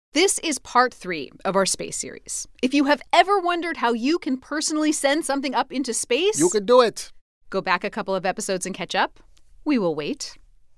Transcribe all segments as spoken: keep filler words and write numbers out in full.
This is part three of our space series. If you have ever wondered how you can personally send something up into space, you can do it. Go back a couple of episodes and catch up. We will wait.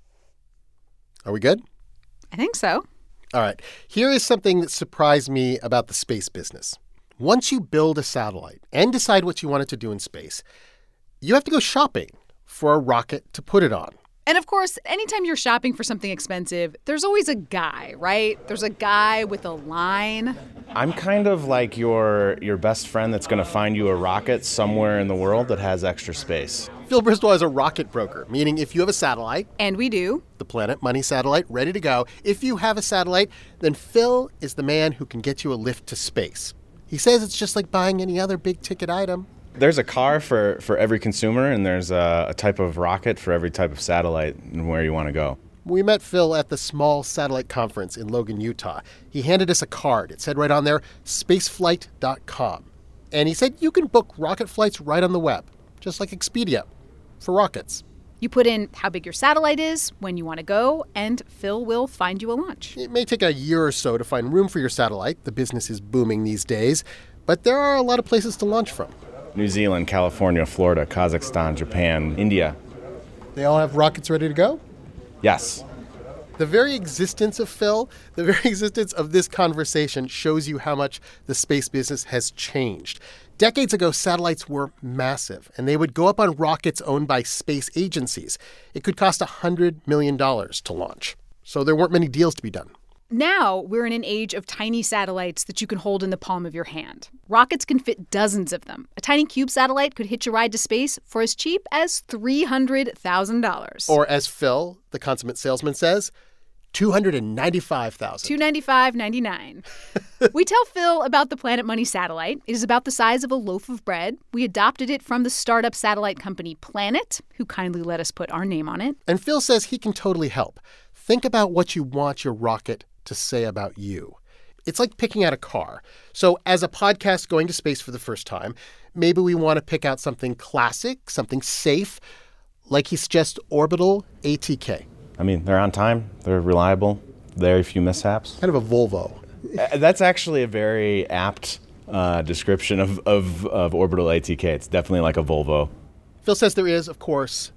Are we good? I think so. All right. Here is something that surprised me about the space business. Once you build a satellite and decide what you want it to do in space, you have to go shopping for a rocket to put it on. And of course, anytime you're shopping for something expensive, there's always a guy, right? There's a guy with a line. I'm kind of like your your best friend that's going to find you a rocket somewhere in the world that has extra space. Phil Bristol is a rocket broker, meaning if you have a satellite... And we do. The Planet Money satellite, ready to go. If you have a satellite, then Phil is the man who can get you a lift to space. He says it's just like buying any other big-ticket item. There's a car for, for every consumer, and there's a, a type of rocket for every type of satellite and where you want to go. We met Phil at the Small Satellite Conference in Logan, Utah. He handed us a card. It said right on there, spaceflight dot com. And he said you can book rocket flights right on the web, just like Expedia, for rockets. You put in how big your satellite is, when you want to go, and Phil will find you a launch. It may take a year or so to find room for your satellite. The business is booming these days. But there are a lot of places to launch from. New Zealand, California, Florida, Kazakhstan, Japan, India. They all have rockets ready to go? Yes. The very existence of Phil, the very existence of this conversation shows you how much the space business has changed. Decades ago, satellites were massive, and they would go up on rockets owned by space agencies. It could cost one hundred million dollars to launch, so there weren't many deals to be done. Now we're in an age of tiny satellites that you can hold in the palm of your hand. Rockets can fit dozens of them. A tiny cube satellite could hitch a ride to space for as cheap as three hundred thousand dollars. Or as Phil, the consummate salesman, says, two hundred ninety-five thousand dollars. two hundred ninety-five dollars and ninety-nine cents. We tell Phil about the Planet Money satellite. It is about the size of a loaf of bread. We adopted it from the startup satellite company Planet, who kindly let us put our name on it. And Phil says he can totally help. Think about what you want your rocket to say about you. It's like picking out a car. So as a podcast going to space for the first time, maybe we want to pick out something classic, something safe, like he suggests Orbital A T K. I mean, they're on time, they're reliable, very few mishaps. Kind of a Volvo. Uh, That's actually a very apt uh, description of, of, of Orbital A T K. It's definitely like a Volvo. Phil says there is, of course,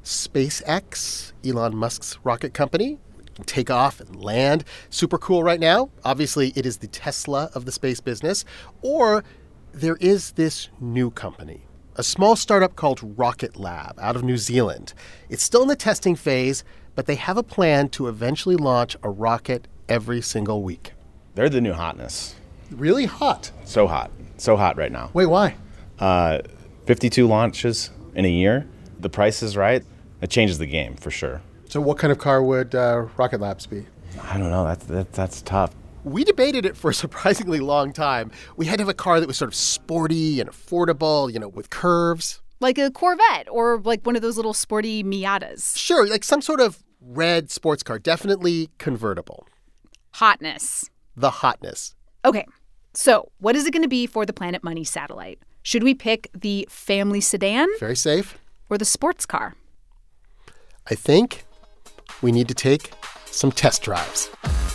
SpaceX, Elon Musk's rocket company. Can take off and land. Super cool right now. Obviously, it is the Tesla of the space business. Or there is this new company, a small startup called Rocket Lab out of New Zealand. It's still in the testing phase, but they have a plan to eventually launch a rocket every single week. They're the new hotness. Really hot. So hot. So hot right now. Wait, why? Uh, fifty-two launches in a year. The price is right. It changes the game for sure. So what kind of car would uh, Rocket Labs be? I don't know. That's that, that's tough. We debated it for a surprisingly long time. We had to have a car that was sort of sporty and affordable, you know, with curves. Like a Corvette or like one of those little sporty Miatas. Sure, like some sort of red sports car, definitely convertible. Hotness. The hotness. Okay, so what is it going to be for the Planet Money satellite? Should we pick the family sedan? Very safe. Or the sports car? I think we need to take some test drives.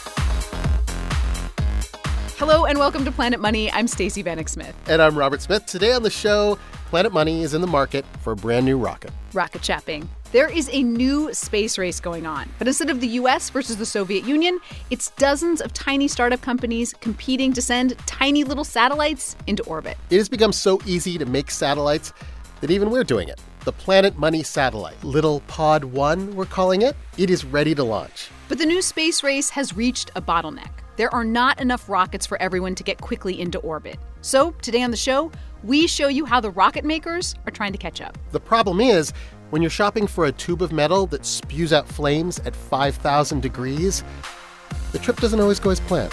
Hello and welcome to Planet Money. I'm Stacey Vanek Smith. And I'm Robert Smith. Today on the show, Planet Money is in the market for a brand new rocket. Rocket shopping. There is a new space race going on, but instead of the U S versus the Soviet Union, it's dozens of tiny startup companies competing to send tiny little satellites into orbit. It has become so easy to make satellites that even we're doing it. The Planet Money satellite, Little Pod one, we're calling it, it is ready to launch. But the new space race has reached a bottleneck. There are not enough rockets for everyone to get quickly into orbit. So today on the show, we show you how the rocket makers are trying to catch up. The problem is, when you're shopping for a tube of metal that spews out flames at five thousand degrees, the trip doesn't always go as planned.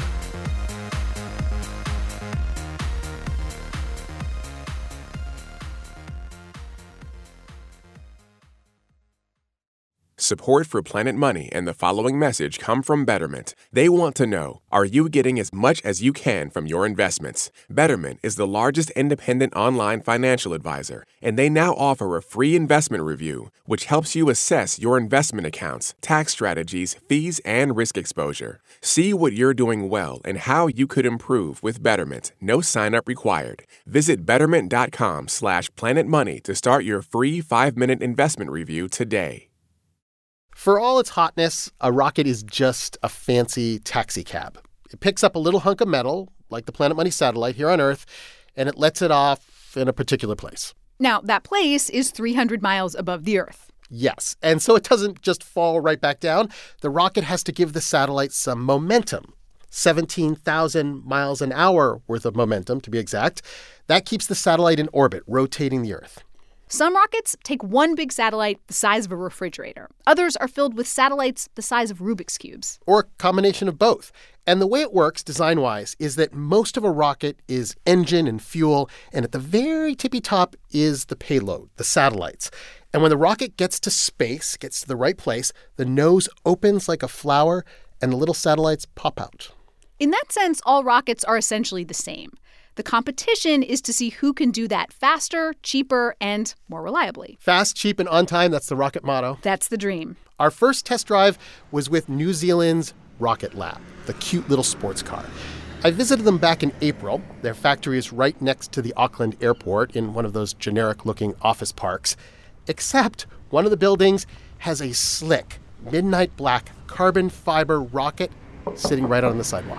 Support for Planet Money and the following message come from Betterment. They want to know, are you getting as much as you can from your investments? Betterment is the largest independent online financial advisor, and they now offer a free investment review, which helps you assess your investment accounts, tax strategies, fees, and risk exposure. See what you're doing well and how you could improve with Betterment. No sign-up required. Visit betterment.com slash planetmoney to start your free five-minute investment review today. For all its hotness, a rocket is just a fancy taxi cab. It picks up a little hunk of metal, like the Planet Money satellite here on Earth, and it lets it off in a particular place. Now, that place is three hundred miles above the Earth. Yes, and so it doesn't just fall right back down. The rocket has to give the satellite some momentum. seventeen thousand miles an hour worth of momentum, to be exact. That keeps the satellite in orbit, rotating the Earth. Some rockets take one big satellite the size of a refrigerator. Others are filled with satellites the size of Rubik's Cubes. Or a combination of both. And the way it works, design-wise, is that most of a rocket is engine and fuel, and at the very tippy top is the payload, the satellites. And when the rocket gets to space, gets to the right place, the nose opens like a flower, and the little satellites pop out. In that sense, all rockets are essentially the same. The competition is to see who can do that faster, cheaper, and more reliably. Fast, cheap, and on time, that's the rocket motto. That's the dream. Our first test drive was with New Zealand's Rocket Lab, the cute little sports car. I visited them back in April. Their factory is right next to the Auckland airport in one of those generic-looking office parks. Except one of the buildings has a slick, midnight black carbon fiber rocket sitting right on the sidewalk.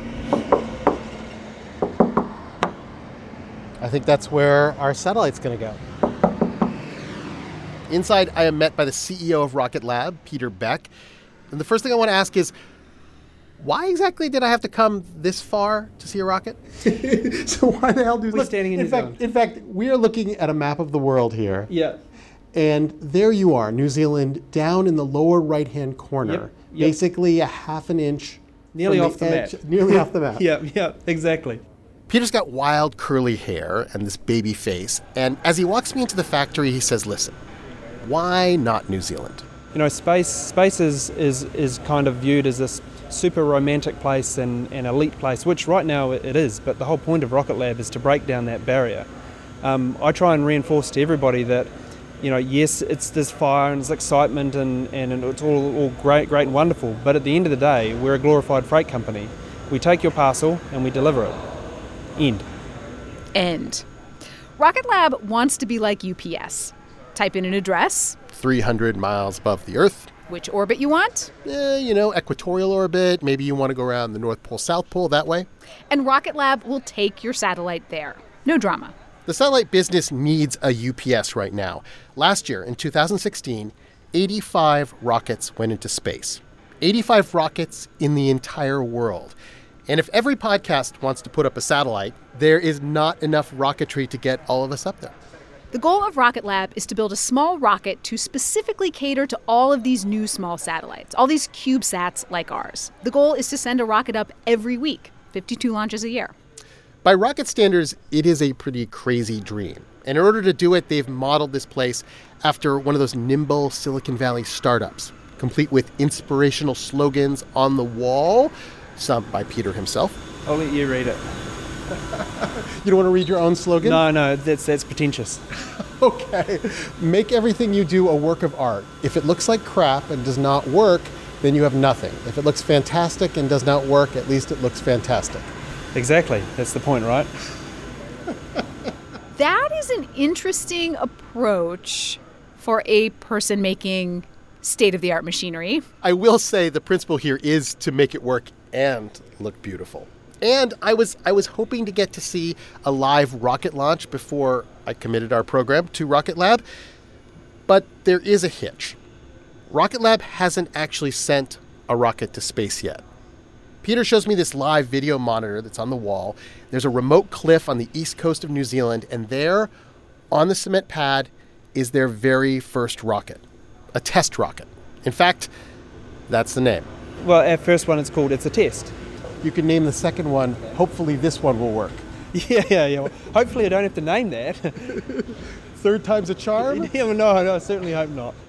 I think that's where our satellite's going to go. Inside, I am met by the C E O of Rocket Lab, Peter Beck. And the first thing I want to ask is, why exactly did I have to come this far to see a rocket? So why the hell do we... We're standing in in New fact, Zealand. In fact, we are looking at a map of the world here. Yeah. And there you are, New Zealand, down in the lower right-hand corner. Yep, yep. Basically a half an inch. Nearly from off the edge, map. Nearly off the map. Yeah, yeah, exactly. Peter's got wild curly hair and this baby face. And as he walks me into the factory, he says, listen, why not New Zealand? You know, space space is, is, is kind of viewed as this super romantic place and an elite place, which right now it is. But the whole point of Rocket Lab is to break down that barrier. Um, I try and reinforce to everybody that, you know, yes, it's this fire and it's excitement and, and it's all, all great, great and wonderful. But at the end of the day, we're a glorified freight company. We take your parcel and we deliver it. End. End. Rocket Lab wants to be like U P S. Type in an address. three hundred miles above the Earth. Which orbit you want. Eh, you know, equatorial orbit. Maybe you want to go around the North Pole, South Pole, that way. And Rocket Lab will take your satellite there. No drama. The satellite business needs a U P S right now. Last year, in two thousand sixteen, eighty-five rockets went into space. eighty-five rockets in the entire world. And if every podcast wants to put up a satellite, there is not enough rocketry to get all of us up there. The goal of Rocket Lab is to build a small rocket to specifically cater to all of these new small satellites, all these CubeSats like ours. The goal is to send a rocket up every week, fifty-two launches a year. By rocket standards, it is a pretty crazy dream. And in order to do it, they've modeled this place after one of those nimble Silicon Valley startups, complete with inspirational slogans on the wall, some by Peter himself. I'll let you read it. You don't want to read your own slogan? No, no, that's that's pretentious. Okay. Make everything you do a work of art. If it looks like crap and does not work, then you have nothing. If it looks fantastic and does not work, at least it looks fantastic. Exactly. That's the point, right? That is an interesting approach for a person making state-of-the-art machinery. I will say the principle here is to make it work and look beautiful. And I was I was hoping to get to see a live rocket launch before I committed our program to Rocket Lab. But there is a hitch. Rocket Lab hasn't actually sent a rocket to space yet. Peter shows me this live video monitor that's on the wall. There's a remote cliff on the east coast of New Zealand, and there, on the cement pad, is their very first rocket, a test rocket. In fact, that's the name. Well, our first one is called It's a Test. You can name the second one. Hopefully this one will work. Yeah, yeah, yeah. Well, hopefully I don't have to name that. Third time's a charm? Yeah, well, no, no, I certainly hope not.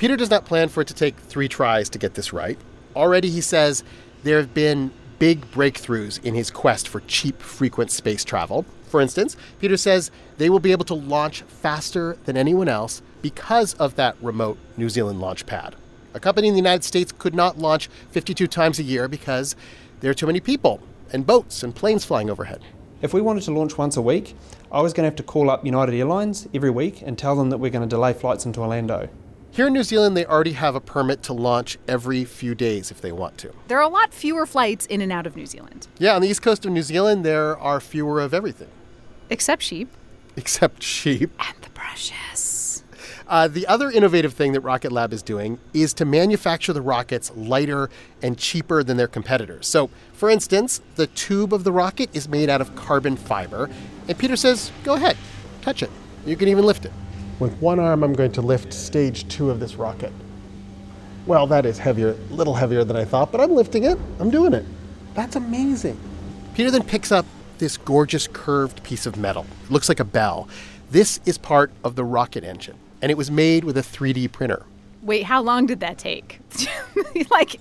Peter does not plan for it to take three tries to get this right. Already, he says, there have been big breakthroughs in his quest for cheap, frequent space travel. For instance, Peter says they will be able to launch faster than anyone else because of that remote New Zealand launch pad. A company in the United States could not launch fifty-two times a year because there are too many people and boats and planes flying overhead. If we wanted to launch once a week, I was going to have to call up United Airlines every week and tell them that we're going to delay flights into Orlando. Here in New Zealand, they already have a permit to launch every few days if they want to. There are a lot fewer flights in and out of New Zealand. Yeah, on the east coast of New Zealand, there are fewer of everything. Except sheep. Except sheep. And the precious. Uh, the other innovative thing that Rocket Lab is doing is to manufacture the rockets lighter and cheaper than their competitors. So, for instance, the tube of the rocket is made out of carbon fiber. And Peter says, go ahead, touch it. You can even lift it. With one arm, I'm going to lift stage two of this rocket. Well, that is heavier, a little heavier than I thought, but I'm lifting it. I'm doing it. That's amazing. Peter then picks up this gorgeous curved piece of metal. It looks like a bell. This is part of the rocket engine, and it was made with a three D printer. Wait, how long did that take? like,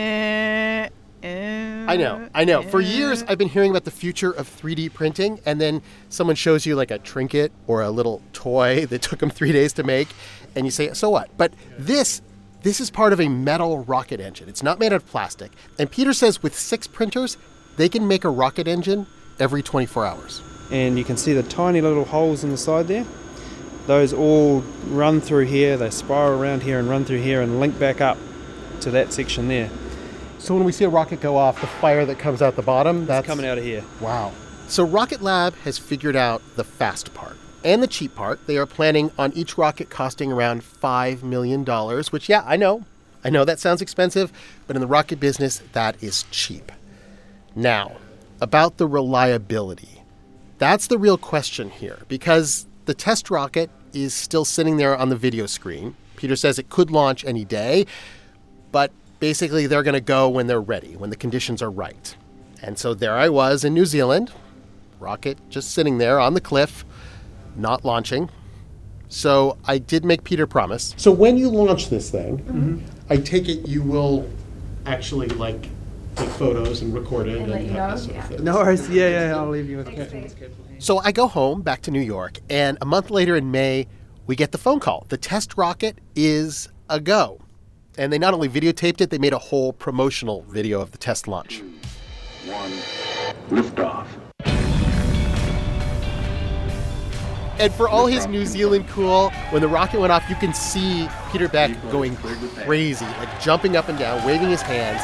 eh, eh, I know, I know. For eh. years, I've been hearing about the future of three D printing, and then someone shows you like a trinket or a little toy that took them three days to make, and you say, so what? But this, this is part of a metal rocket engine. It's not made out of plastic. And Peter says with six printers, they can make a rocket engine every twenty-four hours. And you can see the tiny little holes in the side there. Those all run through here, they spiral around here and run through here and link back up to that section there. So when we see a rocket go off, the fire that comes out the bottom, that's It's coming out of here. Wow. So Rocket Lab has figured out the fast part and the cheap part. They are planning on each rocket costing around five million dollars, which, yeah, I know. I know that sounds expensive, but in the rocket business, that is cheap. Now, about the reliability. That's the real question here, because the test rocket is still sitting there on the video screen. Peter says it could launch any day, but basically they're going to go when they're ready, when the conditions are right. And so there I was in New Zealand, rocket just sitting there on the cliff, not launching. So I did make Peter promise. So when you launch this thing, mm-hmm. I take it you will actually, like, take photos and record it. And, and let you know? Sort of yeah. No worries. Yeah, yeah, I'll leave you with it. So I go home, back to New York, and a month later in May, we get the phone call. The test rocket is a go. And they not only videotaped it, they made a whole promotional video of the test launch. Two, one, liftoff. And for all his New Zealand cool, when the rocket went off, you can see Peter Beck going crazy, like jumping up and down, waving his hands.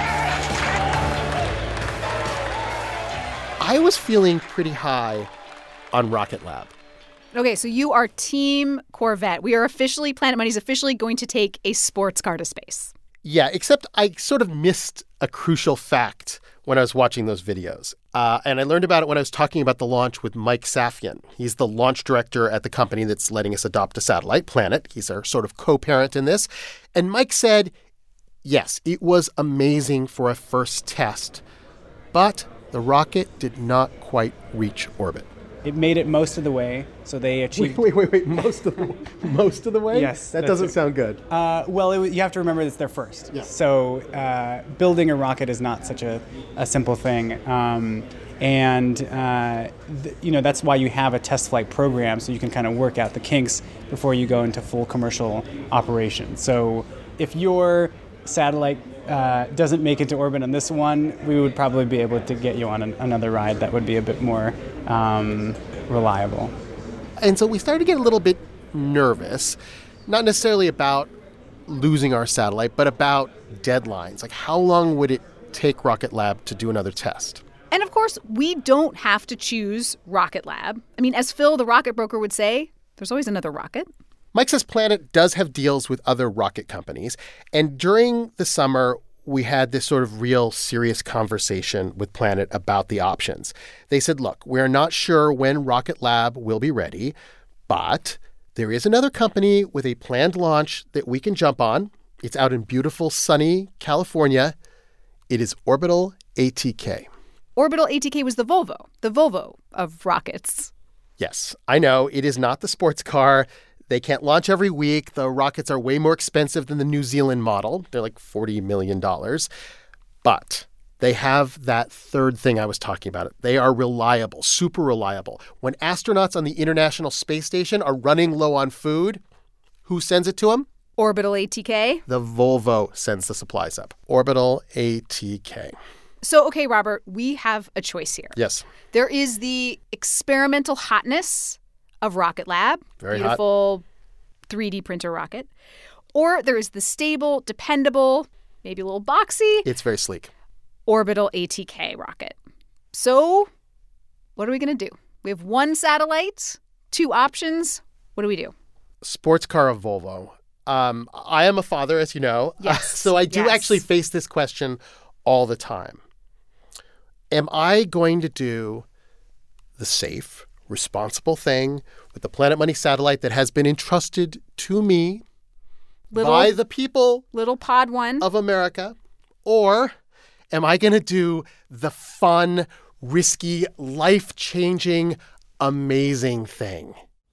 I was feeling pretty high on Rocket Lab. Okay, so you are Team Corvette. We are officially, Planet Money's officially going to take a sports car to space. Yeah, except I sort of missed a crucial fact when I was watching those videos. Uh, and I learned about it when I was talking about the launch with Mike Safian. He's the launch director at the company that's letting us adopt a satellite, Planet. He's our sort of co-parent in this. And Mike said, yes, it was amazing for a first test, but the rocket did not quite reach orbit. It made it most of the way, so they achieved... Wait, wait, wait, wait. Most of the, most of the way? Yes. That doesn't it. sound good. Uh, well, it, you have to remember it's their first. Yeah. So uh, building a rocket is not such a, a simple thing. Um, and, uh, th- you know, that's why you have a test flight program, so you can kind of work out the kinks before you go into full commercial operation. So if your satellite uh, doesn't make it to orbit on this one, we would probably be able to get you on an, another ride that would be a bit more um, reliable. And so we started to get a little bit nervous, not necessarily about losing our satellite, but about deadlines. Like, how long would it take Rocket Lab to do another test? And of course, we don't have to choose Rocket Lab. I mean, as Phil, the rocket broker, would say, there's always another rocket. Mike says Planet does have deals with other rocket companies. And during the summer, we had this sort of real serious conversation with Planet about the options. They said, look, we're not sure when Rocket Lab will be ready, but there is another company with a planned launch that we can jump on. It's out in beautiful, sunny California. It is Orbital A T K. Orbital A T K was the Volvo, the Volvo of rockets. Yes, I know. It is not the sports car They can't launch every week. The rockets are way more expensive than the New Zealand model. They're like forty million dollars. But they have that third thing I was talking about. They are reliable, super reliable. When astronauts on the International Space Station are running low on food, who sends it to them? Orbital A T K? The Volvo sends the supplies up. Orbital A T K. So, okay, Robert, we have a choice here. Yes. There is the experimental hotness of Rocket Lab. Very beautiful hot. three D printer rocket. Or there is the stable, dependable, maybe a little boxy. It's very sleek. Orbital A T K rocket. So, what are we going to do? We have one satellite, two options. What do we do? Sports car of Volvo. Um, I am a father, as you know. Yes. Uh, so I do yes. actually face this question all the time. Am I going to do the safe, responsible thing with the Planet Money satellite that has been entrusted to me little, by the people little pod one of America? Or am I going to do the fun, risky, life-changing, amazing thing?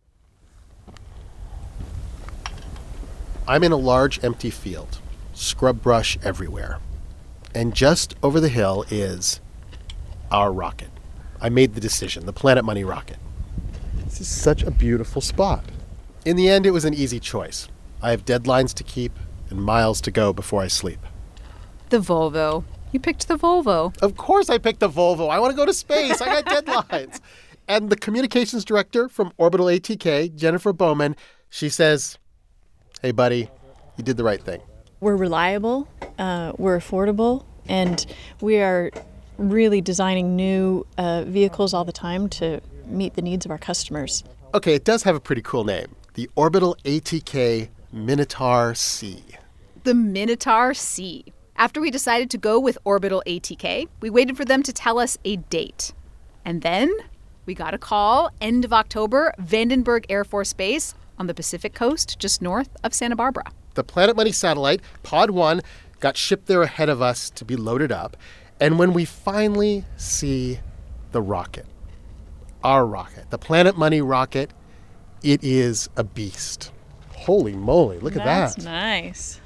I'm in a large empty field, scrub brush everywhere. And just over the hill is our rocket. I made the decision, the Planet Money rocket. This is such a beautiful spot. In the end, it was an easy choice. I have deadlines to keep and miles to go before I sleep. The Volvo. You picked the Volvo. Of course I picked the Volvo. I want to go to space. I got deadlines. And the communications director from Orbital A T K, Jennifer Bowman, she says, hey, buddy, you did the right thing. We're reliable, uh, we're affordable, and we are really designing new uh, vehicles all the time to meet the needs of our customers. Okay, it does have a pretty cool name. The Orbital A T K Minotaur C. The Minotaur C. After we decided to go with Orbital A T K, we waited for them to tell us a date. And then we got a call, end of October, Vandenberg Air Force Base on the Pacific coast, just north of Santa Barbara. The Planet Money satellite, Pod one, got shipped there ahead of us to be loaded up. And when we finally see the rocket, our rocket, the Planet Money rocket, it is a beast. Holy moly, look at that. That's nice.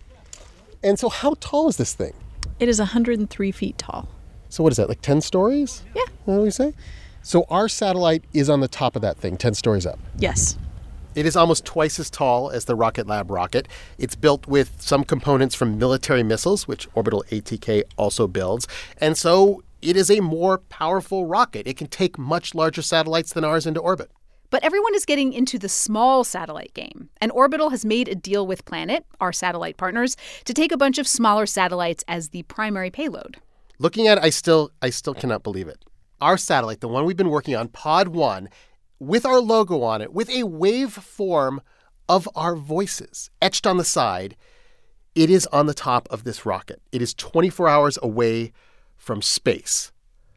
And so how tall is this thing? It is one hundred three feet tall. So what is that, like ten stories? Yeah. What do we say? So our satellite is on the top of that thing, ten stories up. Yes. It is almost twice as tall as the Rocket Lab rocket. It's built with some components from military missiles, which Orbital A T K also builds. And so it is a more powerful rocket. It can take much larger satellites than ours into orbit. But everyone is getting into the small satellite game. And Orbital has made a deal with Planet, our satellite partners, to take a bunch of smaller satellites as the primary payload. Looking at it, I still, I still cannot believe it. Our satellite, the one we've been working on, Pod one, with our logo on it, with a waveform of our voices etched on the side, it is on the top of this rocket. It is twenty-four hours away from space.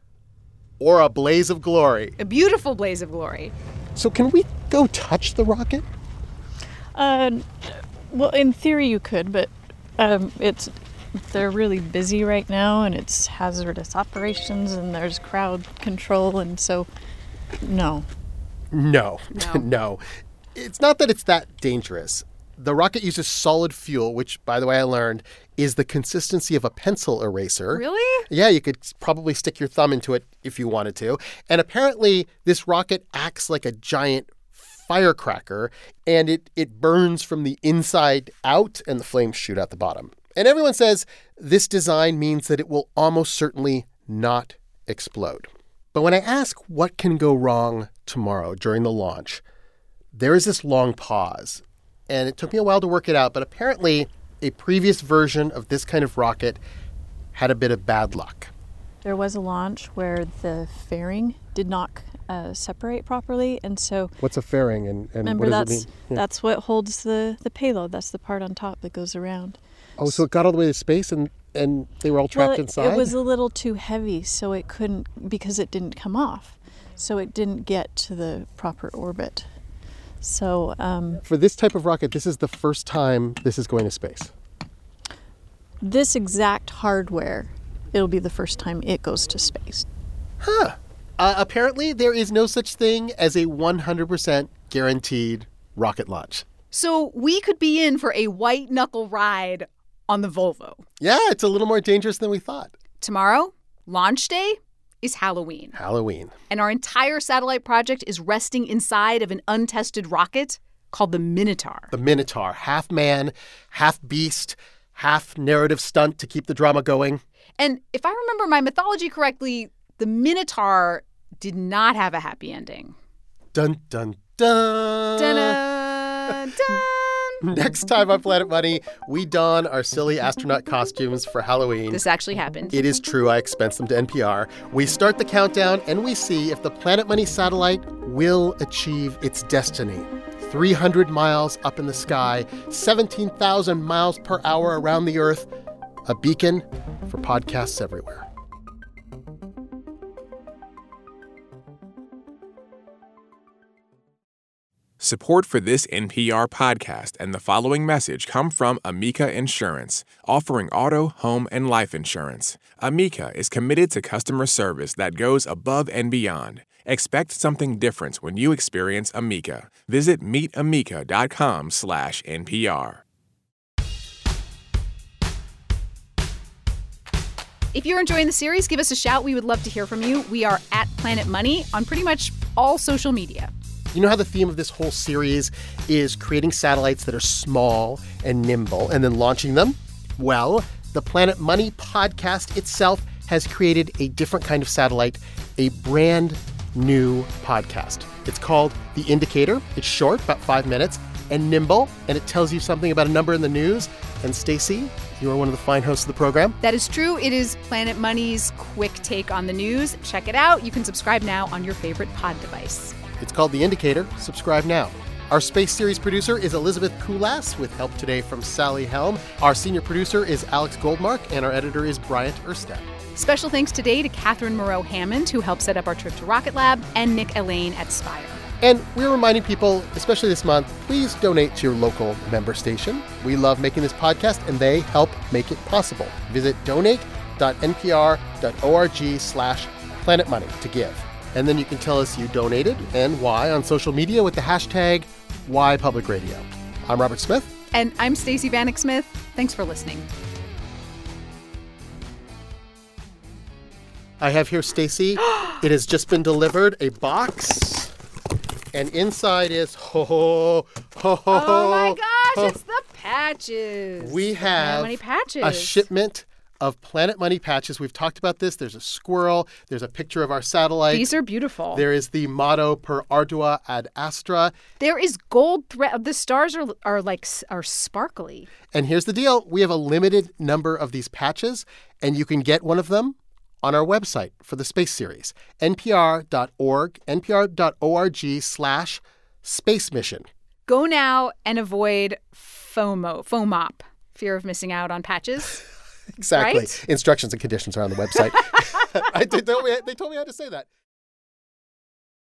Or a blaze of glory. A beautiful blaze of glory. So can we go touch the rocket? Uh, well, in theory you could, but um, it's they're really busy right now, and it's hazardous operations, and there's crowd control, and so no. No, No. no. It's not that it's that dangerous. The rocket uses solid fuel, which, by the way, I learned, is the consistency of a pencil eraser. Really? Yeah, you could probably stick your thumb into it if you wanted to. And apparently, this rocket acts like a giant firecracker, and it, it burns from the inside out, and the flames shoot out the bottom. And everyone says this design means that it will almost certainly not explode. But when I ask what can go wrong tomorrow during the launch, there is this long pause. And it took me a while to work it out, but apparently a previous version of this kind of rocket had a bit of bad luck. There was a launch where the fairing did not uh, separate properly, and so What's a fairing and, and remember what does that's it mean? Yeah. that's what holds the, the payload. That's the part on top that goes around. Oh, so it got all the way to space and, and they were all trapped well, it, inside? it was a little too heavy, so it couldn't, because it didn't come off. So it didn't get to the proper orbit. So um, For this type of rocket, this is the first time this is going to space. this exact hardware, it'll be the first time it goes to space. Huh. Uh, apparently, there is no such thing as a one hundred percent guaranteed rocket launch. So we could be in for a white-knuckle ride on the Volvo. Yeah, it's a little more dangerous than we thought. Tomorrow, launch day, is Halloween. Halloween. And our entire satellite project is resting inside of an untested rocket called the Minotaur. The Minotaur, half man, half beast, half narrative stunt to keep the drama going. And if I remember my mythology correctly, the Minotaur did not have a happy ending. Dun, dun, dun. Dun, dun. Next time on Planet Money, we don our silly astronaut costumes for Halloween. This actually happened. It is true. I expense them to N P R. We start the countdown, and we see if the Planet Money satellite will achieve its destiny. three hundred miles up in the sky, seventeen thousand miles per hour around the Earth, a beacon for podcasts everywhere. Support for this N P R podcast and the following message come from Amica Insurance, offering auto, home, and life insurance. Amica is committed to customer service that goes above and beyond. Expect something different when you experience Amica. Visit meetamica.com slash NPR. If you're enjoying the series, give us a shout. We would love to hear from you. We are at Planet Money on pretty much all social media. You know how the theme of this whole series is creating satellites that are small and nimble and then launching them? Well, the Planet Money podcast itself has created a different kind of satellite, a brand new podcast. It's called The Indicator. It's short, about five minutes, and nimble, and it tells you something about a number in the news. And Stacey, you are one of the fine hosts of the program. That is true. It is Planet Money's quick take on the news. Check it out. You can subscribe now on your favorite pod device. It's called The Indicator. Subscribe now. Our Space Series producer is Elizabeth Kulas, with help today from Sally Helm. Our senior producer is Alex Goldmark, and our editor is Bryant Erstad. Special thanks today to Catherine Moreau-Hammond, who helped set up our trip to Rocket Lab, and Nick Elaine at Spire. And we're reminding people, especially this month, please donate to your local member station. We love making this podcast, and they help make it possible. Visit donate.npr.org slash planetmoney to give. And then you can tell us you donated and why on social media with the hashtag WhyPublicRadio. I'm Robert Smith. And I'm Stacey Vanek Smith. Thanks for listening. I have here, Stacey. It has just been delivered, a box. And inside is, ho, ho, ho, ho, Oh, my gosh, ho. it's the patches. We have How many patches? a shipment of Planet Money patches. We've talked about this. There's a squirrel. There's a picture of our satellite. These are beautiful. There is the motto per ardua ad astra. There is gold thread. The stars are are like are sparkly. And here's the deal. We have a limited number of these patches, and you can get one of them on our website for the Space Series, npr.org, npr.org slash space mission. Go now and avoid FOMO, FOMOP, fear of missing out on patches. Exactly. Right? Instructions and conditions are on the website. I, they, told me, they told me how to say that.